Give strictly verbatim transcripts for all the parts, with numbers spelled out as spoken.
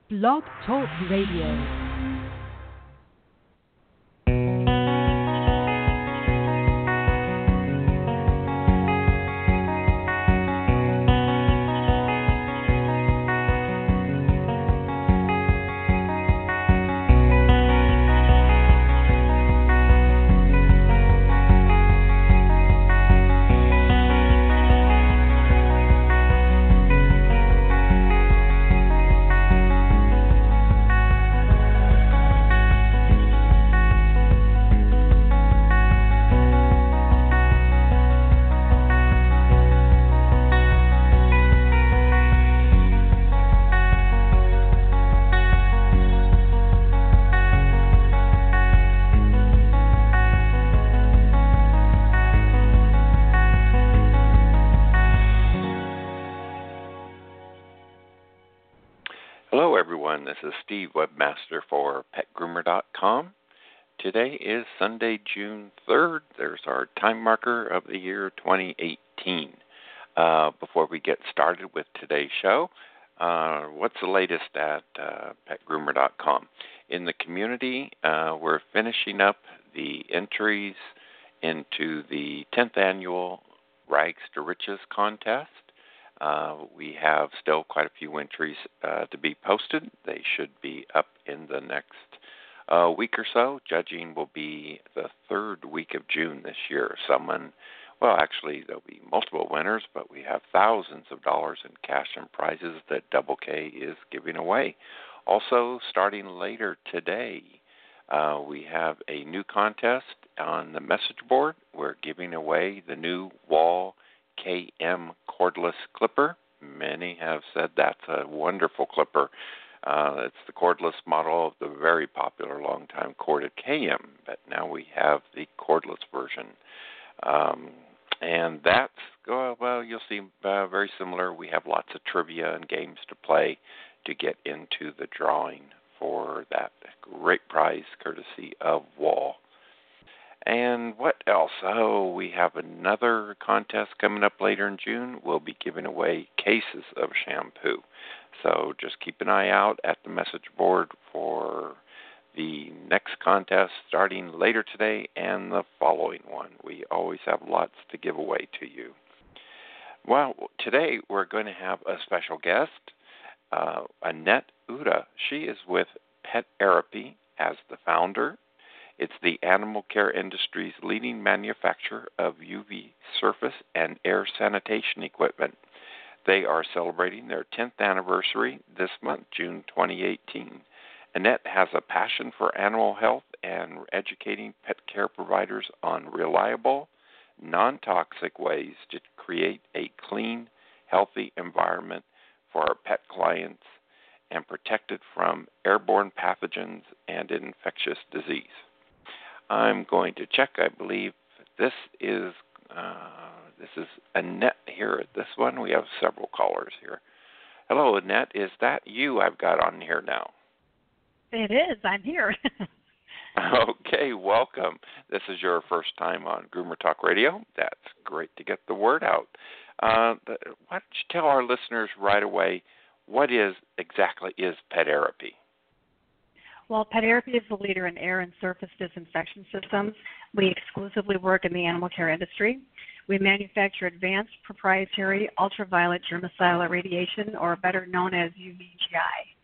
Blog Talk Radio. This is Steve, webmaster for pet groomer dot com. Today is Sunday, June third. There's our time marker of the year twenty eighteen. Uh, before we get started with today's show, uh, what's the latest at uh, pet groomer dot com? In the community, uh, we're finishing up the entries into the tenth annual Rags to Riches contest. Uh, we have still quite a few entries uh, to be posted. They should be up in the next uh, week or so. Judging will be the third week of June this year. Someone, well, actually, there'll be multiple winners, but we have thousands of dollars in cash and prizes that Double K is giving away. Also, starting later today, uh, we have a new contest on the message board. We're giving away the new Wahl K M cordless clipper. Many have said that's a wonderful clipper. Uh, it's the cordless model of the very popular long-time corded K M, but now we have the cordless version. Um, and that's, well, you'll see uh, very similar. We have lots of trivia and games to play to get into the drawing for that great prize courtesy of Wahl. And what else? Oh, we have another contest coming up later in June. We'll be giving away cases of shampoo. So just keep an eye out at the message board for the next contest starting later today and the following one. We always have lots to give away to you. Well, today we're going to have a special guest, uh, Annette Uda. She is with Pet Therapy as the founder. It's the animal care industry's leading manufacturer of U V surface and air sanitation equipment. They are celebrating their tenth anniversary this month, June twenty eighteen. Annette has a passion for animal health and educating pet care providers on reliable, non-toxic ways to create a clean, healthy environment for our pet clients and protect it from airborne pathogens and infectious disease. I'm going to check. I believe this is uh, this is Annette here at this one. We have several callers here. Hello, Annette. Is that you I've got on here now? It is. I'm here. Okay, welcome. This is your first time on Groomer Talk Radio. That's great to get the word out. Uh, the, why don't you tell our listeners right away what is exactly is Pet Therapy? Well, Pet Therapy is the leader in air and surface disinfection systems. We exclusively work in the animal care industry. We manufacture advanced proprietary ultraviolet germicidal irradiation, or better known as U V G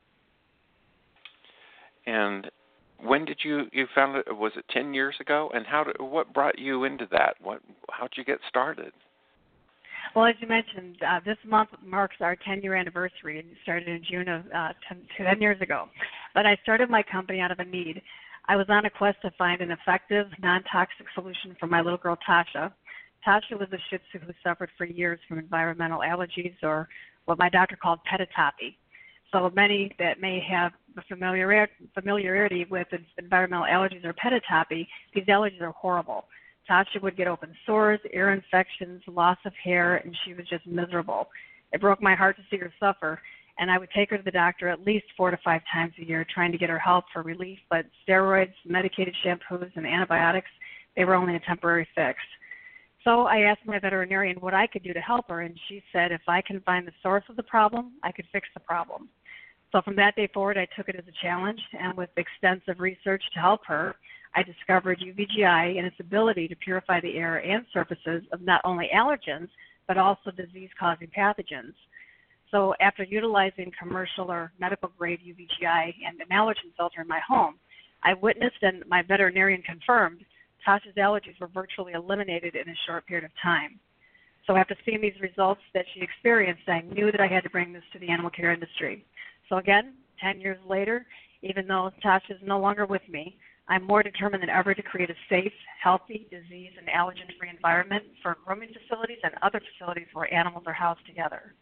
I. And when did you, you found it, was it ten years ago? And how did, what brought you into that? What, how'd you get started? Well, as you mentioned, uh, this month marks our ten-year anniversary, and it started in June of uh, ten, ten years ago. But I started my company out of a need. I was on a quest to find an effective, non-toxic solution for my little girl, Tasha. Tasha was a Shih Tzu who suffered for years from environmental allergies, or what my doctor called peditopy. So many that may have familiarity, familiarity with environmental allergies or peditopy, these allergies are horrible. Tasha would get open sores, ear infections, loss of hair, and she was just miserable. It broke my heart to see her suffer, and I would take her to the doctor at least four to five times a year trying to get her help for relief, but steroids, medicated shampoos, and antibiotics, they were only a temporary fix. So I asked my veterinarian what I could do to help her, and she said if I can find the source of the problem, I could fix the problem. So from that day forward, I took it as a challenge, and with extensive research to help her, I discovered U V G I and its ability to purify the air and surfaces of not only allergens, but also disease-causing pathogens. So after utilizing commercial or medical-grade U V G I and an allergen filter in my home, I witnessed and my veterinarian confirmed Tasha's allergies were virtually eliminated in a short period of time. So after seeing these results that she experienced, I knew that I had to bring this to the animal care industry. So again, ten years later, even though Tasha is no longer with me, I'm more determined than ever to create a safe, healthy, disease, and allergen-free environment for grooming facilities and other facilities where animals are housed together.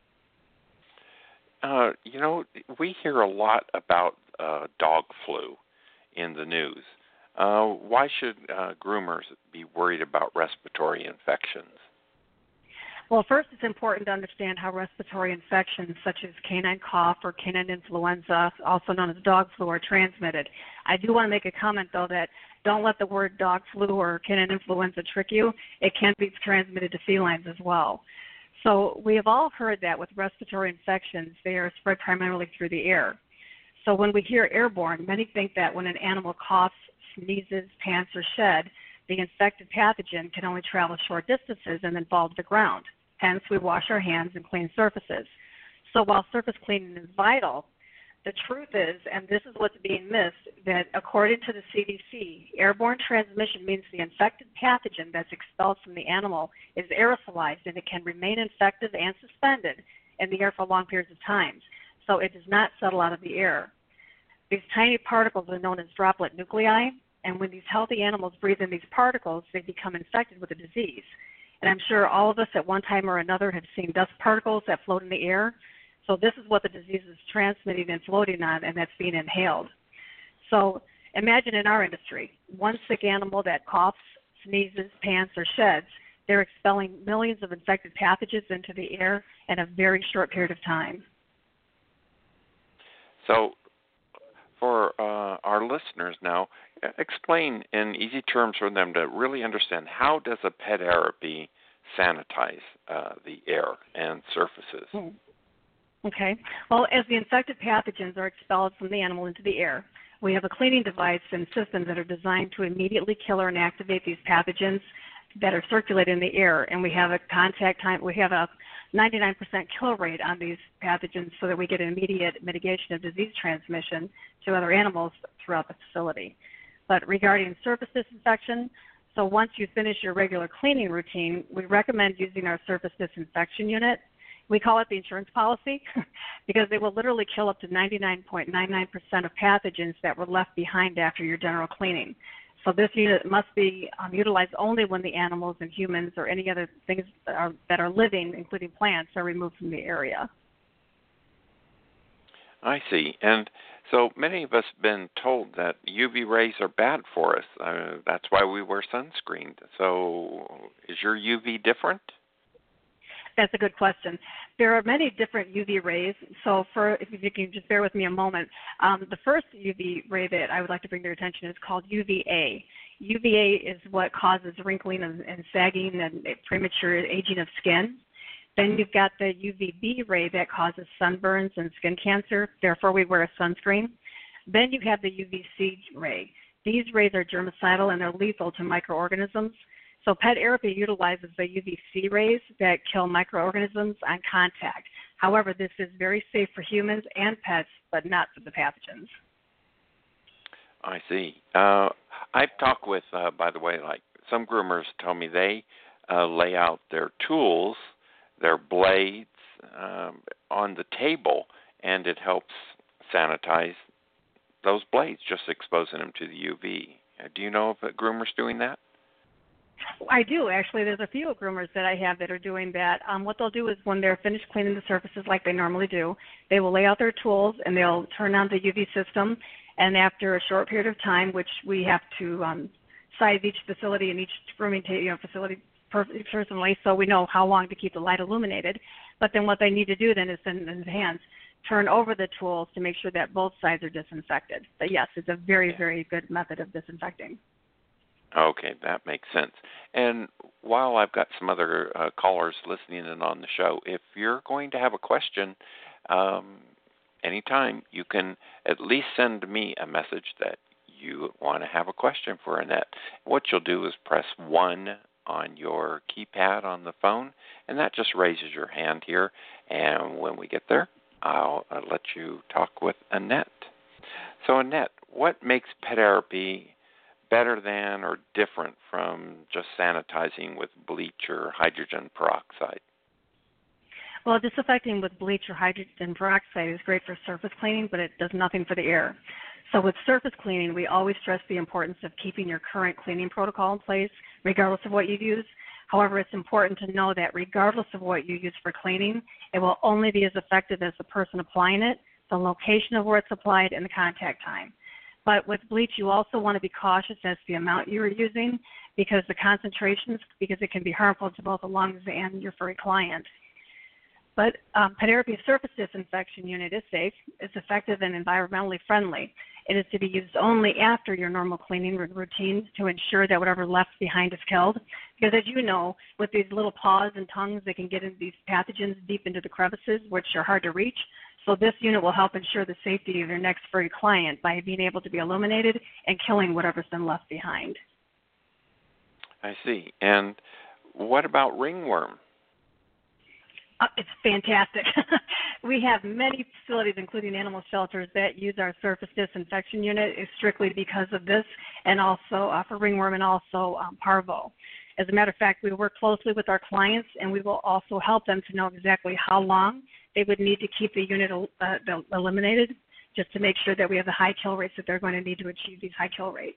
Uh, you know, we hear a lot about uh, dog flu in the news. Uh, why should uh, groomers be worried about respiratory infections? Well, first, it's important to understand how respiratory infections such as canine cough or canine influenza, also known as dog flu, are transmitted. I do want to make a comment, though, that don't let the word dog flu or canine influenza trick you. It can be transmitted to felines as well. So we have all heard that with respiratory infections, they are spread primarily through the air. So when we hear airborne, many think that when an animal coughs, sneezes, pants, or shed, the infected pathogen can only travel short distances and then fall to the ground. Hence, we wash our hands and clean surfaces. So while surface cleaning is vital, the truth is, and this is what's being missed, that according to the C D C, airborne transmission means the infected pathogen that's expelled from the animal is aerosolized and it can remain infective and suspended in the air for long periods of time. So it does not settle out of the air. These tiny particles are known as droplet nuclei, and when these healthy animals breathe in these particles, they become infected with a disease. And I'm sure all of us at one time or another have seen dust particles that float in the air. So this is what the disease is transmitting and floating on, and that's being inhaled. So imagine in our industry, one sick animal that coughs, sneezes, pants, or sheds, they're expelling millions of infected pathogens into the air in a very short period of time. So for uh, our listeners now, explain in easy terms for them to really understand, how does a pet therapy sanitize uh, the air and surfaces? Mm. Okay. Well, as the infected pathogens are expelled from the animal into the air, we have a cleaning device and systems that are designed to immediately kill or inactivate these pathogens that are circulating in the air. And we have a contact time, we have a ninety-nine percent kill rate on these pathogens so that we get an immediate mitigation of disease transmission to other animals throughout the facility. But regarding surface disinfection, so once you finish your regular cleaning routine, we recommend using our surface disinfection unit. We call it the insurance policy because it will literally kill up to ninety-nine point nine nine percent of pathogens that were left behind after your general cleaning. So this unit must be um, utilized only when the animals and humans or any other things that are, that are living, including plants, are removed from the area. I see. And so many of us have been told that U V rays are bad for us. Uh, that's why we wear sunscreen. So is your U V different? That's a good question. There are many different U V rays. So for, if you can just bear with me a moment, um, the first U V ray that I would like to bring to your attention is called U V A. U V A is what causes wrinkling and, and sagging and premature aging of skin. Then you've got the U V B ray that causes sunburns and skin cancer. Therefore, we wear a sunscreen. Then you have the U V C ray. These rays are germicidal and they're lethal to microorganisms. So pet therapy utilizes the U V C rays that kill microorganisms on contact. However, this is very safe for humans and pets, but not for the pathogens. I see. Uh, I've talked with, uh, by the way, like some groomers tell me they uh, lay out their tools, their blades um, on the table, and it helps sanitize those blades, just exposing them to the U V. Uh, do you know of a groomers doing that? I do, actually. There's a few groomers that I have that are doing that. Um, what they'll do is when they're finished cleaning the surfaces like they normally do, they will lay out their tools and they'll turn on the U V system. And after a short period of time, which we have to um, size each facility and each grooming ta- you know, facility personally, so we know how long to keep the light illuminated. But then what they need to do then is then in the hands turn over the tools to make sure that both sides are disinfected. But yes, it's a very, very good method of disinfecting. Okay, that makes sense. And while I've got some other uh, callers listening in on the show, if you're going to have a question, um, anytime you can at least send me a message that you want to have a question for Annette. What you'll do is press one on your keypad on the phone, and that just raises your hand here. And when we get there, I'll, I'll let you talk with Annette. So, Annette, what makes pet therapy better than or different from just sanitizing with bleach or hydrogen peroxide? Well, disinfecting with bleach or hydrogen peroxide is great for surface cleaning, but it does nothing for the air. So with surface cleaning, we always stress the importance of keeping your current cleaning protocol in place, regardless of what you use. However, it's important to know that regardless of what you use for cleaning, it will only be as effective as the person applying it, the location of where it's applied, and the contact time. But with bleach, you also want to be cautious as to the amount you are using because the concentrations, because it can be harmful to both the lungs and your furry client. But um, Pet Therapy Surface Disinfection Unit is safe, it's effective, and environmentally friendly. It is to be used only after your normal cleaning routine to ensure that whatever left behind is killed. Because as you know, with these little paws and tongues, they can get into these pathogens deep into the crevices, which are hard to reach. So this unit will help ensure the safety of your next furry client by being able to be illuminated and killing whatever's been left behind. I see. And what about ringworm? Uh, it's fantastic. We have many facilities, including animal shelters, that use our surface disinfection unit strictly because of this, and also uh, for ringworm and also um, parvo. As a matter of fact, we work closely with our clients, and we will also help them to know exactly how long they would need to keep the unit uh, eliminated, just to make sure that we have the high kill rates that they're going to need to achieve these high kill rates.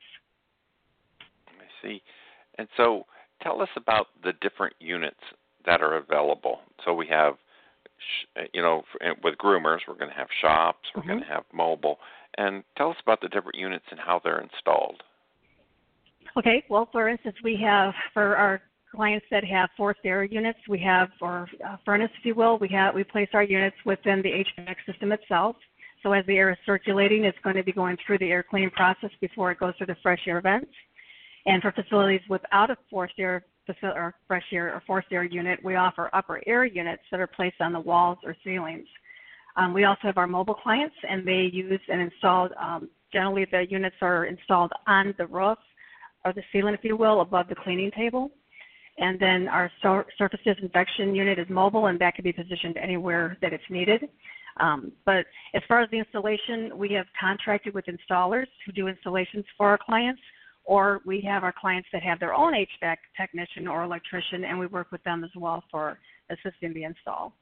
I see. And so tell us about the different units that are available. So we have, you know, with groomers, we're going to have shops, we're mm-hmm. going to have mobile. And tell us about the different units and how they're installed. Okay, well, for instance, we have, for our clients that have forced air units, we have, or uh, furnace, if you will, we have, we place our units within the H V A C system itself. So as the air is circulating, it's going to be going through the air cleaning process before it goes through the fresh air vents. And for facilities without a forced air or fresh air or forced air unit, we offer upper air units that are placed on the walls or ceilings. Um, we also have our mobile clients, and they use and installed, um, generally the units are installed on the roof or the ceiling, if you will, above the cleaning table. And then our sur- surface disinfection unit is mobile, and that can be positioned anywhere that it's needed. Um, but as far as the installation, we have contracted with installers who do installations for our clients, or we have our clients that have their own H V A C technician or electrician, and we work with them as well for assisting the install.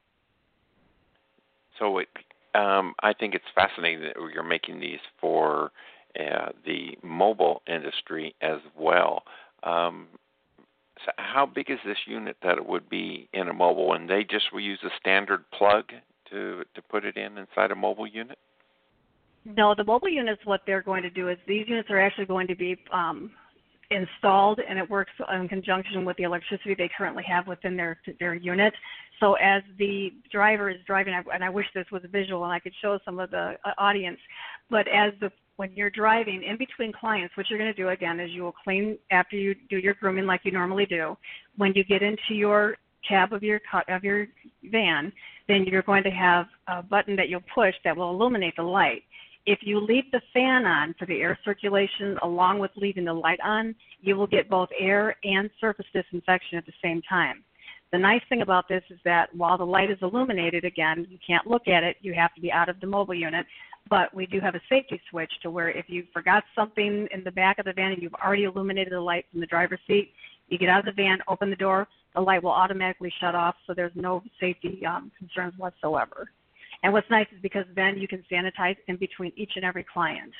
So it, um, I think it's fascinating that you're making these for uh, the mobile industry as well. Um, so how big is this unit that it would be in a mobile? And they just will use a standard plug to to put it in inside a mobile unit? No, the mobile units, what they're going to do is these units are actually going to be um, installed, and it works in conjunction with the electricity they currently have within their their unit. So as the driver is driving, and I wish this was visual and I could show some of the uh, audience, but as the when you're driving in between clients, what you're going to do again is you will clean after you do your grooming like you normally do. When you get into your cab of your of your van, then you're going to have a button that you'll push that will illuminate the light. If you leave the fan on for the air circulation along with leaving the light on, you will get both air and surface disinfection at the same time. The nice thing about this is that while the light is illuminated, again, you can't look at it. You have to be out of the mobile unit. But we do have a safety switch to where if you forgot something in the back of the van and you've already illuminated the light from the driver's seat, you get out of the van, open the door, the light will automatically shut off, so there's no safety um, concerns whatsoever. And what's nice is because then you can sanitize in between each and every client.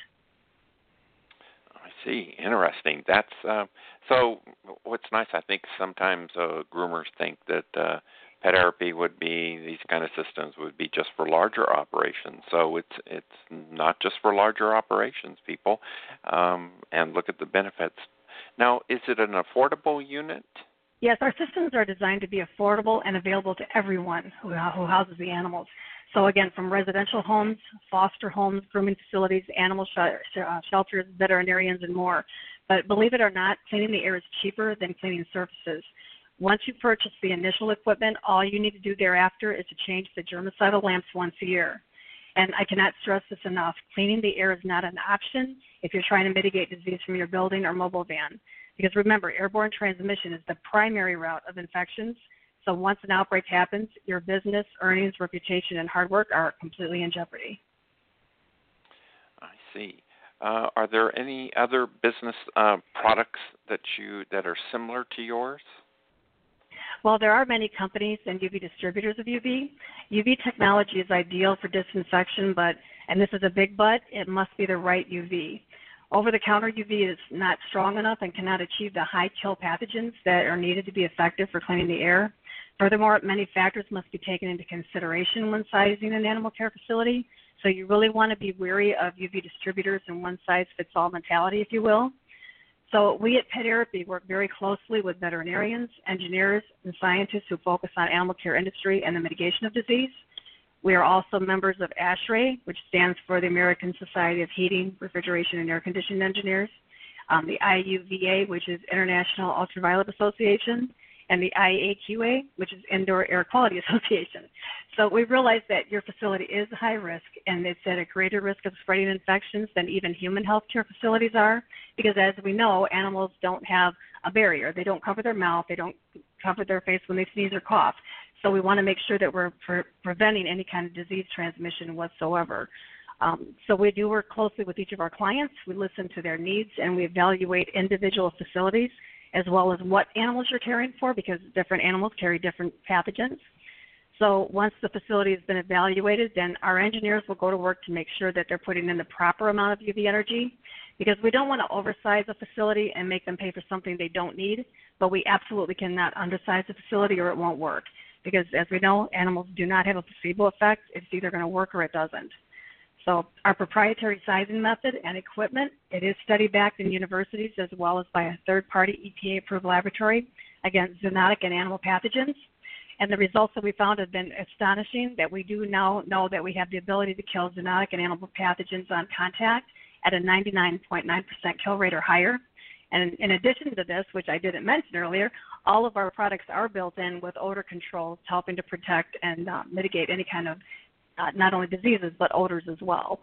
I see. Interesting. That's uh, so. What's nice, I think sometimes uh, groomers think that uh, pet therapy would be these kind of systems would be just for larger operations. So it's it's not just for larger operations, people. Um, and look at the benefits. Now, is it an affordable unit? Yes, our systems are designed to be affordable and available to everyone who, who houses the animals. So again, from residential homes, foster homes, grooming facilities, animal sh- uh, shelters, veterinarians, and more. But believe it or not, cleaning the air is cheaper than cleaning surfaces. Once you purchase the initial equipment, all you need to do thereafter is to change the germicidal lamps once a year. And I cannot stress this enough. Cleaning the air is not an option if you're trying to mitigate disease from your building or mobile van. Because remember, airborne transmission is the primary route of infections. So once an outbreak happens, your business, earnings, reputation, and hard work are completely in jeopardy. I see. Uh, are there any other business uh, products that you that are similar to yours? Well, there are many companies and U V distributors of U V. U V technology is ideal for disinfection, but, and this is a big but, it must be the right U V. Over-the-counter U V is not strong enough and cannot achieve the high kill pathogens that are needed to be effective for cleaning the air. Furthermore, many factors must be taken into consideration when sizing an animal care facility. So you really want to be wary of U V distributors and one-size-fits-all mentality, if you will. So we at PetTherapy work very closely with veterinarians, engineers, and scientists who focus on animal care industry and the mitigation of disease. We are also members of ASHRAE, which stands for the American Society of Heating, Refrigeration, and Air Conditioning Engineers, um, the I U V A, which is International Ultraviolet Association, and the I A Q A, which is Indoor Air Quality Association. So we realize that your facility is high risk, and it's at a greater risk of spreading infections than even human healthcare facilities are, because as we know, animals don't have a barrier. They don't cover their mouth. They don't cover their face when they sneeze or cough. So we want to make sure that we're pre- preventing any kind of disease transmission whatsoever. Um, so we do work closely with each of our clients. We listen to their needs, and we evaluate individual facilities as well as what animals you're caring for, because different animals carry different pathogens. So once the facility has been evaluated, then our engineers will go to work to make sure that they're putting in the proper amount of U V energy, because we don't want to oversize a facility and make them pay for something they don't need, but we absolutely cannot undersize the facility or it won't work. Because as we know, animals do not have a placebo effect. It's either going to work or it doesn't. So our proprietary sizing method and equipment, it is study-backed in universities as well as by a third-party E P A-approved laboratory against zoonotic and animal pathogens. And the results that we found have been astonishing, that we do now know that we have the ability to kill zoonotic and animal pathogens on contact at a ninety-nine point nine percent kill rate or higher. And in addition to this, which I didn't mention earlier, all of our products are built in with odor controls, helping to protect and uh, mitigate any kind of uh, not only diseases but odors as well.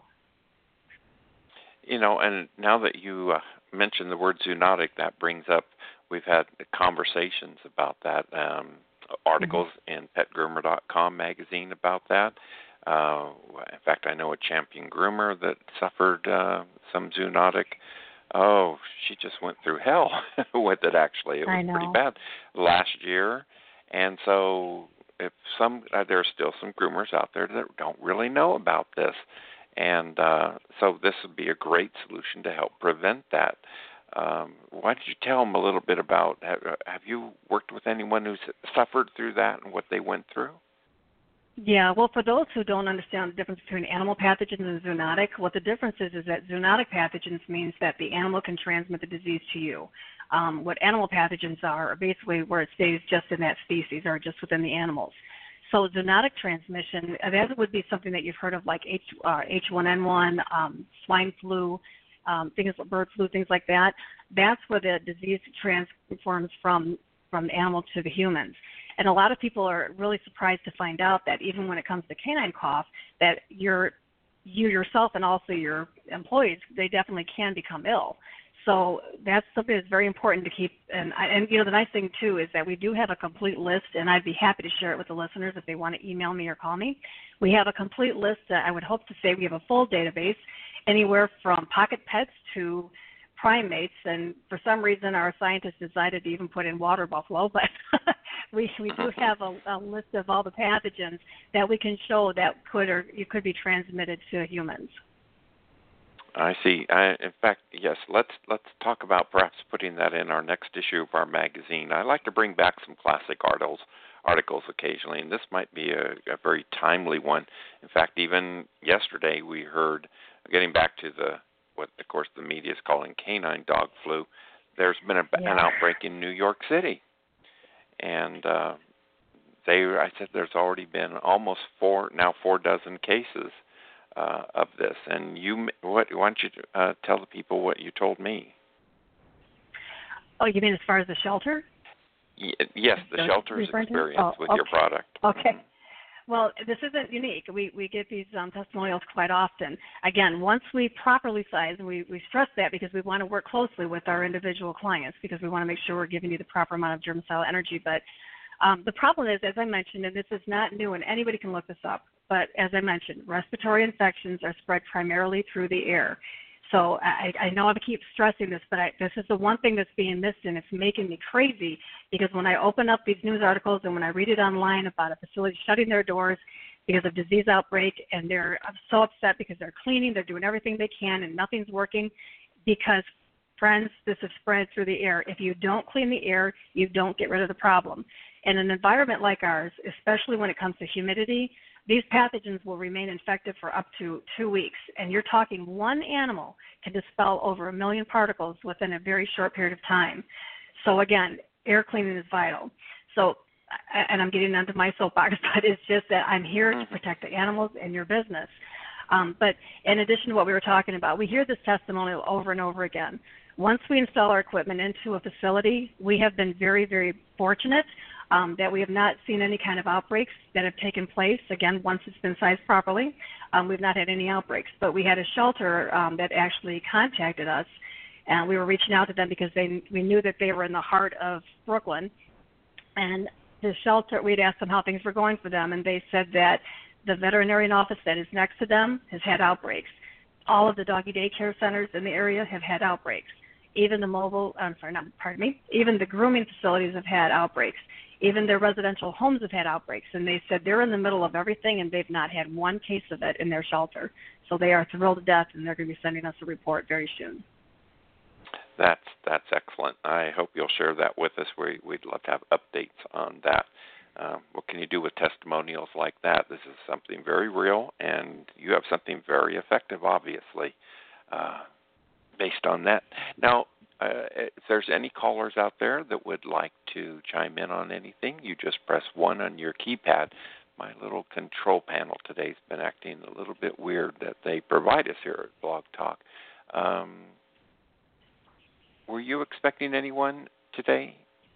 You know, and now that you uh, mentioned the word zoonotic, that brings up, we've had conversations about that, um, articles mm-hmm. in pet groomer dot com magazine about that. Uh, in fact, I know a champion groomer that suffered uh, some zoonotic. Oh, she just went through hell with it, actually. It was pretty bad last year. And so if some, uh, there are still some groomers out there that don't really know about this. And uh, so this would be a great solution to help prevent that. Um, why don't you tell them a little bit about, have, have you worked with anyone who's suffered through that and what they went through? Yeah, well, for those who don't understand the difference between animal pathogens and zoonotic, what the difference is is that zoonotic pathogens means that the animal can transmit the disease to you. Um, what animal pathogens are are basically where it stays just in that species or just within the animals. So zoonotic transmission, that would be something that you've heard of, like H, uh, H one N one, um, swine flu, um, things like bird flu, things like that. That's where the disease transforms from, from the animal to the humans. And a lot of people are really surprised to find out that even when it comes to canine cough, that you're, you yourself and also your employees, they definitely can become ill. So that's something that's very important to keep. And, and you know, the nice thing, too, is that we do have a complete list, and I'd be happy to share it with the listeners if they want to email me or call me. We have a complete list. Uh, I would hope to say we have a full database, anywhere from pocket pets to primates, and for some reason our scientists decided to even put in water buffalo, but we we do have a, a list of all the pathogens that we can show that could or you could be transmitted to humans. I see. I, in fact, yes. Let's let's talk about perhaps putting that in our next issue of our magazine. I like to bring back some classic articles articles occasionally, and this might be a, a very timely one. In fact, even yesterday we heard, getting back to the what, of course, the media is calling canine dog flu, there's been a, yeah. an outbreak in New York City. And uh, they, I said there's already been almost four, now four dozen cases uh, of this. And you, what, why don't you uh, tell the people what you told me? Oh, you mean as far as the shelter? Y- yes, the so shelter's experience oh, with okay. your product. Okay. Well, this isn't unique. We we get these um, testimonials quite often. Again, once we properly size, and we, we stress that because we want to work closely with our individual clients because we want to make sure we're giving you the proper amount of germ cell energy. But um, the problem is, as I mentioned, and this is not new, and anybody can look this up, but as I mentioned, respiratory infections are spread primarily through the air. So I, I know I keep stressing this, but I, this is the one thing that's being missed, and it's making me crazy because when I open up these news articles and when I read it online about a facility shutting their doors because of disease outbreak, and they're so upset because they're cleaning, they're doing everything they can, and nothing's working because, friends, this is spread through the air. If you don't clean the air, you don't get rid of the problem. In an environment like ours, especially when it comes to humidity, these pathogens will remain infected for up to two weeks, and you're talking one animal can dispel over a million particles within a very short period of time. So again, air cleaning is vital. So, and I'm getting onto my soapbox, but it's just that I'm here to protect the animals and your business. Um, but in addition to what we were talking about, we hear this testimonial over and over again. Once we install our equipment into a facility, we have been very, very fortunate um, that we have not seen any kind of outbreaks that have taken place. Again, once it's been sized properly, um, we've not had any outbreaks. But we had a shelter um, that actually contacted us, and we were reaching out to them because they, we knew that they were in the heart of Brooklyn. And the shelter, we'd asked them how things were going for them, and they said that the veterinarian office that is next to them has had outbreaks. All of the doggy daycare centers in the area have had outbreaks. Even the mobile, I'm sorry, not, pardon me, even the grooming facilities have had outbreaks. Even their residential homes have had outbreaks. And they said they're in the middle of everything, and they've not had one case of it in their shelter. So they are thrilled to death, and they're going to be sending us a report very soon. That's that's excellent. I hope you'll share that with us. We, we'd love to have updates on that. Um, what can you do with testimonials like that? This is something very real, and you have something very effective, obviously, uh, based on that. Now, uh, if there's any callers out there that would like to chime in on anything, you just press one on your keypad. My little control panel today's been acting a little bit weird that they provide us here at Blog Talk. Um, were you expecting anyone today?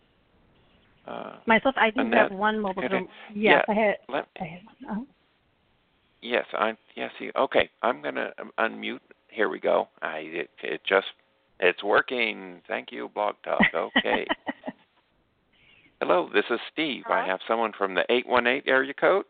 Uh, Myself, I do Annette, have one mobile okay. room. Yes, yeah, I had. let, I had uh-huh. Yes, I yes. Okay, I'm gonna unmute. Here we go. I it, it just it's working. Thank you, Blog Talk. Okay. Hello, this is Steve. Hello? I have someone from the eight one eight area code.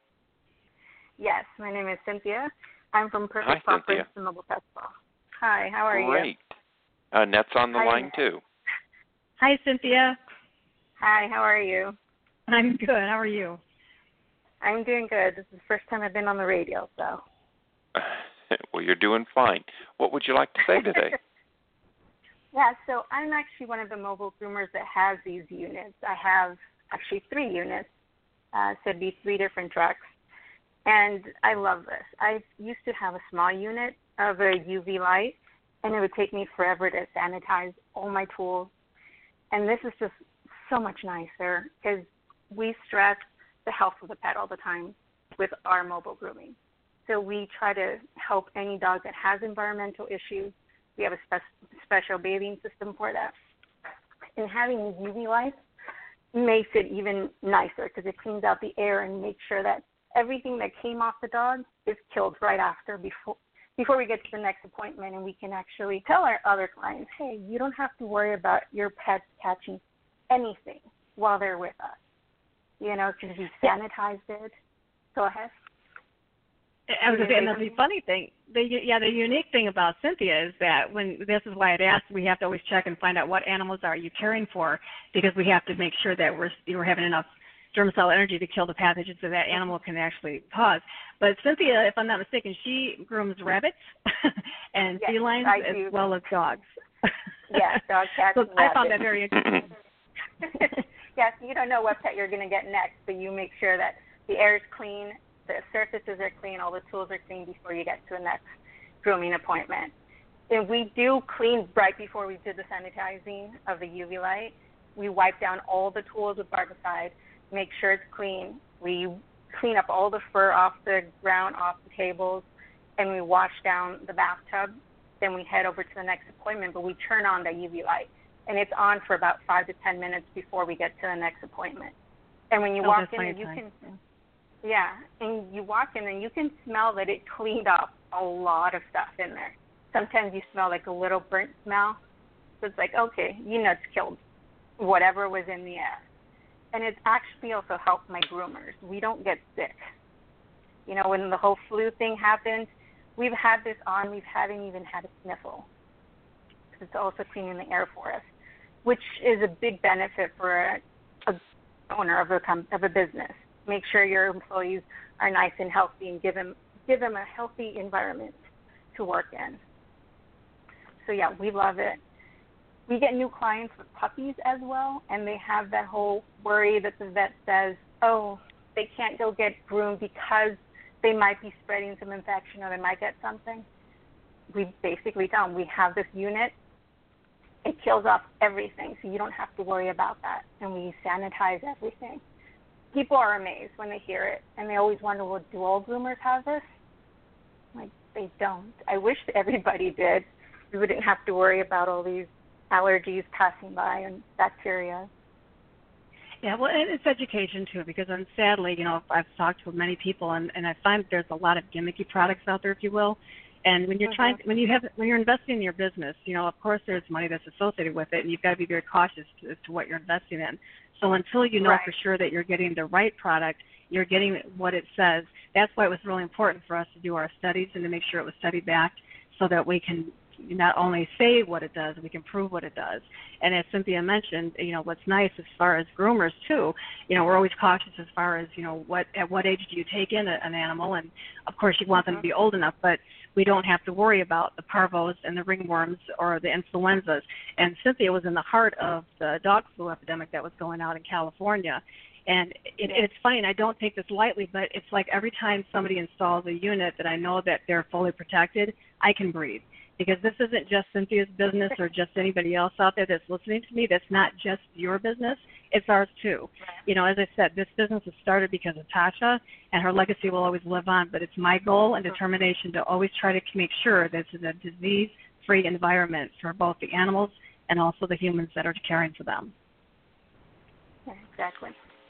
Yes, my name is Cynthia. I'm from Perfect Hi, Conference Cynthia. and Mobile Pet Spa. Hi, how are Great. you? Uh, Net's on the Hi, line Annette. too. Hi, Cynthia. Hi, how are you? I'm good. How are you? I'm doing good. This is the first time I've been on the radio, so. Well, you're doing fine. What would you like to say today? Yeah, so I'm actually one of the mobile groomers that has these units. I have actually three units, uh, so it'd be three different trucks. And I love this. I used to have a small unit of a U V light, and it would take me forever to sanitize all my tools. And this is just so much nicer because we stress the health of the pet all the time with our mobile grooming. So we try to help any dog that has environmental issues. We have a spe- special bathing system for that. And having these U V lights makes it even nicer because it cleans out the air and makes sure that everything that came off the dog is killed right after before before we get to the next appointment, and we can actually tell our other clients, hey, you don't have to worry about your pets catching anything while they're with us, you know, because we sanitized it. Go ahead. I was going to say, and the funny thing, the yeah, the unique thing about Cynthia is that when this is why I'd asked, we have to always check and find out what animals are you caring for, because we have to make sure that we're we're having enough germ cell energy to kill the pathogens that that animal can actually cause. But Cynthia, if I'm not mistaken, she grooms rabbits and yes, felines I as do. well as dogs. Yes, dog, cats, so and I found rabbits. that very interesting. Yes, you don't know what pet you're going to get next, but you make sure that the air is clean, the surfaces are clean, all the tools are clean before you get to the next grooming appointment. And we do clean right before we do the sanitizing of the U V light. We wipe down all the tools with barbicide, make sure it's clean. We clean up all the fur off the ground, off the tables, and we wash down the bathtub. Then we head over to the next appointment, but we turn on the U V light. And it's on for about five to ten minutes before we get to the next appointment. And when you oh, walk in, funny you time. can, Yeah, and you walk in and you can smell that it cleaned up a lot of stuff in there. Sometimes you smell like a little burnt smell. So it's like, okay, you nuts killed whatever was in the air. And it's actually also helped my groomers. We don't get sick. You know, when the whole flu thing happened, we've had this on. We haven't even had a sniffle. It's also cleaning the air for us, which is a big benefit for a, a owner of a, of a business. Make sure your employees are nice and healthy and give them, give them a healthy environment to work in. So, yeah, we love it. We get new clients with puppies as well, and they have that whole worry that the vet says, oh, they can't go get groomed because they might be spreading some infection or they might get something. We basically tell them we have this unit. It kills off everything, so you don't have to worry about that, and we sanitize everything. People are amazed when they hear it, and they always wonder, well, do all groomers have this? Like, they don't. I wish everybody did. We wouldn't have to worry about all these allergies passing by and bacteria. Yeah, well, and it's education, too, because um, sadly, you know, I've talked to many people, and, and I find there's a lot of gimmicky products out there, if you will. And when you're mm-hmm. trying, when you have, when you're investing in your business, you know, of course, there's money that's associated with it, and you've got to be very cautious to, as to what you're investing in. So until you know right. for sure that you're getting the right product, you're getting what it says. That's why it was really important for us to do our studies and to make sure it was study backed, so that we can not only say what it does, we can prove what it does. And as Cynthia mentioned, you know, what's nice as far as groomers too, you know, we're always cautious as far as, you know, what at what age do you take in a, an animal, and of course you want them to be old enough, but we don't have to worry about the parvos and the ringworms or the influenzas. And Cynthia was in the heart of the dog flu epidemic that was going out in California. And it, it's funny, and I don't take this lightly, but it's like every time somebody installs a unit that I know that they're fully protected, I can breathe. Because this isn't just Cynthia's business or just anybody else out there that's listening to me. That's not just your business. It's ours, too. You know, as I said, this business was started because of Tasha, and her legacy will always live on. But it's my goal and determination to always try to make sure this is a disease-free environment for both the animals and also the humans that are caring for them. Yeah, exactly.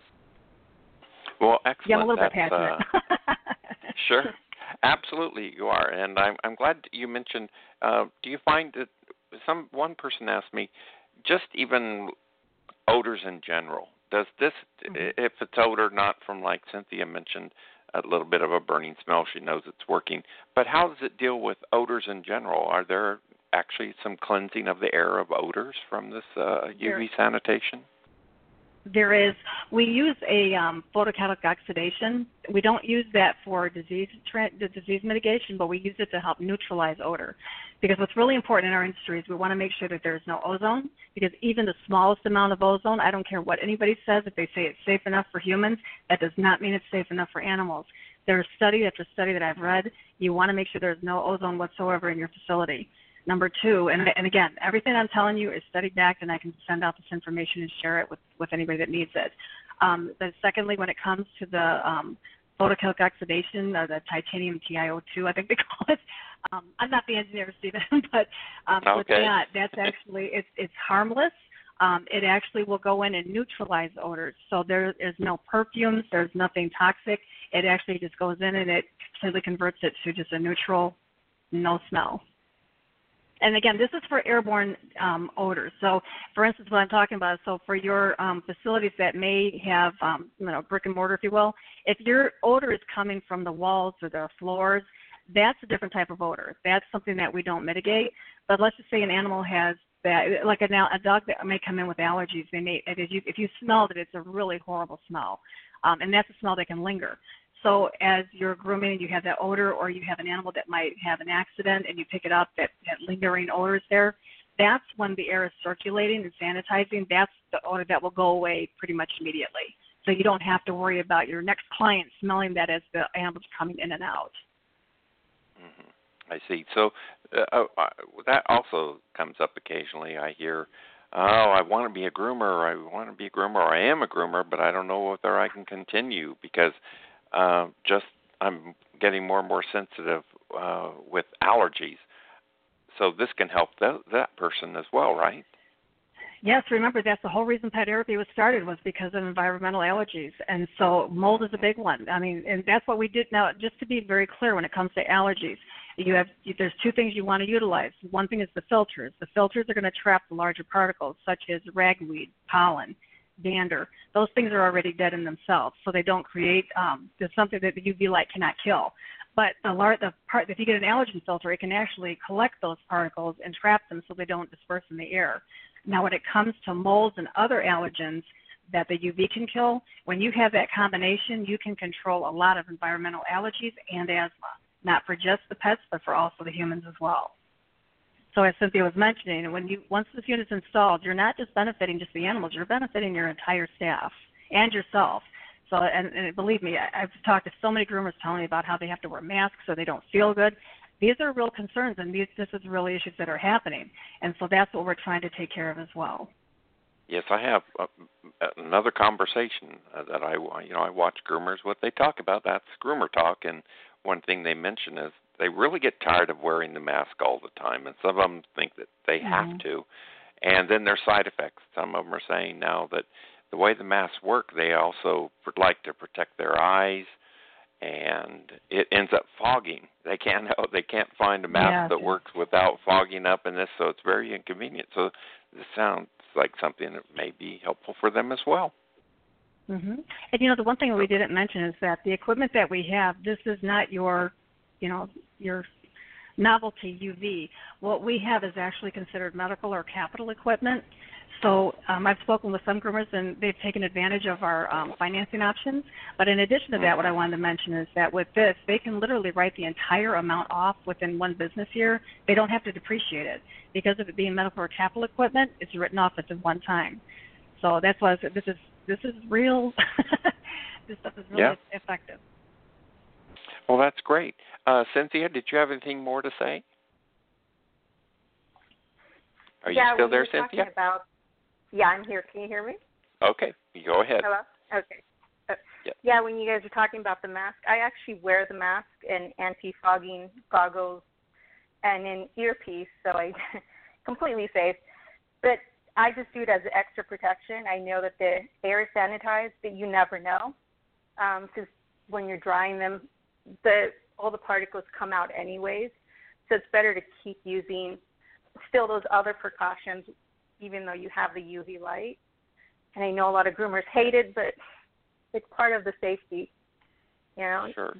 Well, excellent. Yeah, I'm a little That's, bit passionate. Uh, sure. Absolutely, you are, and I'm I'm glad you mentioned. Uh, do you find that some one person asked me, just even odors in general? Does this, mm-hmm. if it's odor not from, like Cynthia mentioned, a little bit of a burning smell, she knows it's working. But how does it deal with odors in general? Are there actually some cleansing of the air of odors from this uh, U V sure. sanitation? There is. We use a um, photocatalytic oxidation. We don't use that for disease tra- disease mitigation, but we use it to help neutralize odor. Because what's really important in our industry is we want to make sure that there's no ozone, because even the smallest amount of ozone, I don't care what anybody says, if they say it's safe enough for humans, that does not mean it's safe enough for animals. There's study after study that I've read. You want to make sure there's no ozone whatsoever in your facility. Number two, and, and again, everything I'm telling you is study backed, and I can send out this information and share it with, with anybody that needs it. Um, but secondly, when it comes to the um, photocatalytic oxidation, or the titanium T i O two, I think they call it, um, I'm not the engineer, Stephen, but um, okay. with that, that's actually, it's, it's harmless. Um, it actually will go in and neutralize odors. So there is no perfumes, there's nothing toxic. It actually just goes in and it completely converts it to just a neutral, no smell. And again, this is for airborne um, odors. So, for instance, what I'm talking about, so for your um, facilities that may have, um, you know, brick and mortar, if you will, if your odor is coming from the walls or the floors, that's a different type of odor. That's something that we don't mitigate. But let's just say an animal has that, like a, a dog that may come in with allergies. They may, if you, if you smell it, it's a really horrible smell, um, and that's a smell that can linger. So as you're grooming and you have that odor, or you have an animal that might have an accident and you pick it up, that, that lingering odor is there, that's when the air is circulating and sanitizing. That's the odor that will go away pretty much immediately. So you don't have to worry about your next client smelling that as the animal's coming in and out. Mm-hmm. I see. So uh, uh, that also comes up occasionally. I hear, oh, I want to be a groomer, or I want to be a groomer, or I am a groomer, but I don't know whether I can continue because Uh, just I'm getting more and more sensitive uh, with allergies. So this can help th- that person as well, right? Yes, remember that's the whole reason pet therapy was started was because of environmental allergies, and so mold is a big one. I mean, and that's what we did. Now, just to be very clear, when it comes to allergies, you have there's two things you want to utilize. One thing is the filters. The filters are going to trap the larger particles, such as ragweed, pollen, dander. Those things are already dead in themselves, so they don't create. Um, there's something that the U V light cannot kill. But the, lar- the part, if you get an allergen filter, it can actually collect those particles and trap them so they don't disperse in the air. Now, when it comes to molds and other allergens that the U V can kill, when you have that combination, you can control a lot of environmental allergies and asthma, not for just the pets, but for also the humans as well. So as Cynthia was mentioning, when you once this unit's installed, you're not just benefiting just the animals, you're benefiting your entire staff and yourself. So, and, and believe me, I, I've talked to so many groomers telling me about how they have to wear masks so they don't feel good. These are real concerns, and these, this is really issues that are happening. And so that's what we're trying to take care of as well. Yes, I have uh, another conversation uh, that I, you know, I watch groomers. What they talk about, that's groomer talk, and one thing they mention is they really get tired of wearing the mask all the time, and some of them think that they mm-hmm. have to. And then their side effects. Some of them are saying now that the way the masks work, they also like to protect their eyes, and it ends up fogging. They can't they can't find a mask yeah, that works without fogging up in this, so it's very inconvenient. So this sounds like something that may be helpful for them as well. Mm-hmm. And you know, the one thing that we didn't mention is that the equipment that we have, this is not your, you know, your novelty U V. What we have is actually considered medical or capital equipment. So um, I've spoken with some groomers, and they've taken advantage of our um, financing options. But in addition to that, what I wanted to mention is that with this, they can literally write the entire amount off within one business year. They don't have to depreciate it. Because of it being medical or capital equipment, it's written off at one time. So that's why I said this is this is real. This stuff is really yeah. effective. Well, that's great. Uh, Cynthia, did you have anything more to say? Are yeah, you still we there, were Cynthia? Talking about, yeah, I'm here. Can you hear me? Okay, you go ahead. Hello? Okay. Uh, yep. Yeah, when you guys were talking about the mask, I actually wear the mask and anti-fogging goggles and an earpiece, so I completely safe. But I just do it as extra protection. I know that the air is sanitized, but you never know, because um, when you're drying them, the all the particles come out anyways. So it's better to keep using still those other precautions, even though you have the U V light. And I know a lot of groomers hate it, but it's part of the safety, you know. Sure.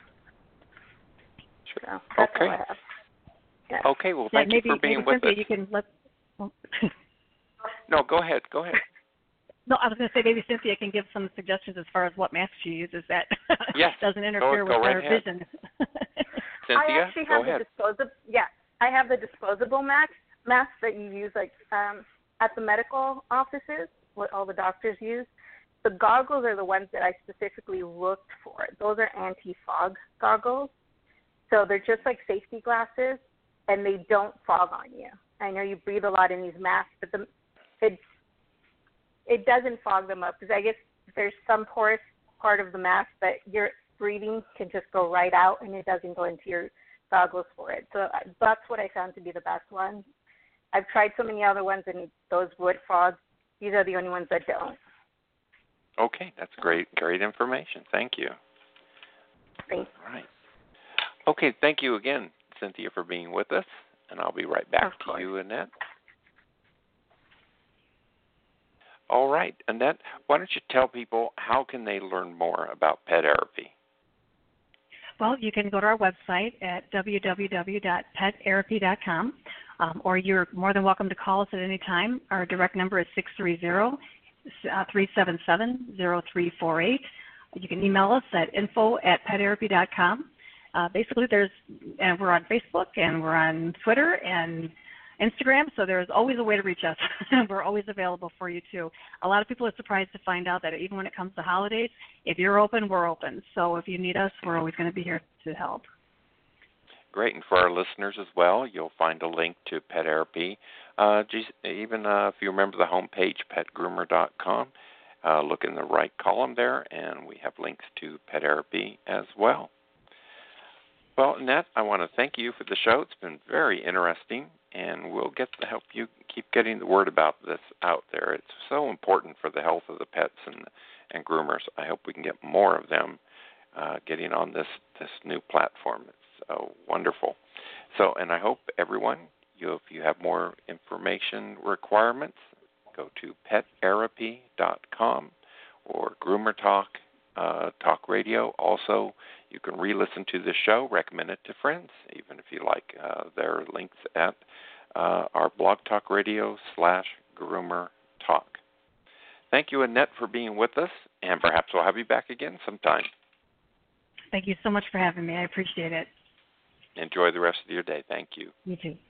Sure. So that's okay. all I have. Yeah. Okay. Well, yeah, thank maybe, you for being maybe with Cynthia, us. You can let. Well, no, go ahead. Go ahead. No, I was going to say maybe Cynthia can give some suggestions as far as what mask she uses that yes. doesn't interfere go, go with right our ahead. vision. Cynthia, I actually go have ahead. the disposable. Yeah, I have the disposable mask masks that you use like um, at the medical offices, what all the doctors use. The goggles are the ones that I specifically looked for. Those are anti-fog goggles, so they're just like safety glasses, and they don't fog on you. I know you breathe a lot in these masks, but the it's it doesn't fog them up because I guess there's some porous part of the mask that your breathing can just go right out and it doesn't go into your goggles for it. So that's what I found to be the best one. I've tried so many other ones and those would fog. These are the only ones that don't. Okay, that's great, great information. Thank you. Thanks. All right. Okay, thank you again, Cynthia, for being with us, and I'll be right back of to course. you, Annette. All right, Annette, why don't you tell people how can they learn more about pet therapy? Well, you can go to our website at w w w dot pet therapy dot com, um, or you're more than welcome to call us at any time. Our direct number is six three zero, three seven seven, zero three four eight. You can email us at info at pet therapy dot com. Uh, basically, there's, and we're on Facebook, and we're on Twitter, and Instagram, so there's always a way to reach us. We're always available for you, too. A lot of people are surprised to find out that even when it comes to holidays, if you're open, we're open. So if you need us, we're always going to be here to help. Great, and for our listeners as well, you'll find a link to Pet Therapy. Uh, even uh, if you remember the homepage, pet groomer dot com, uh, look in the right column there, and we have links to Pet Therapy as well. Well, Annette, I want to thank you for the show. It's been very interesting, and we'll get to help you keep getting the word about this out there. It's so important for the health of the pets and and groomers. I hope we can get more of them uh, getting on this, this new platform. It's so wonderful. So, and I hope everyone, you if you have more information requirements, go to pet therapy dot com or Groomer Talk, uh, Talk Radio. Also, you can re-listen to this show, recommend it to friends, even if you like. Uh, there are links at uh, our Blog Talk Radio slash Groomer Talk. Thank you, Annette, for being with us, and perhaps we'll have you back again sometime. Thank you so much for having me. I appreciate it. Enjoy the rest of your day. Thank you. You too.